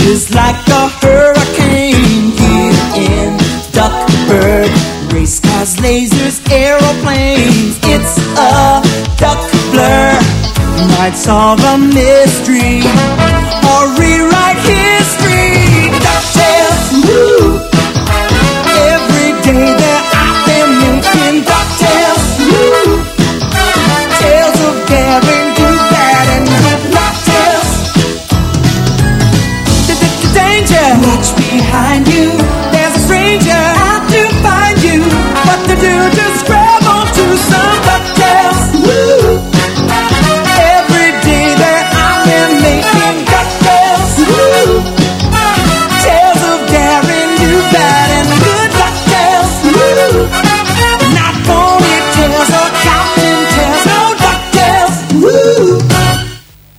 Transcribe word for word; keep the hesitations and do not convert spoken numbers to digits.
is like a hurricane here in Duckburg. Race cars, lasers, aeroplanes. It's a duck blur. Might solve a mystery or rewrite history.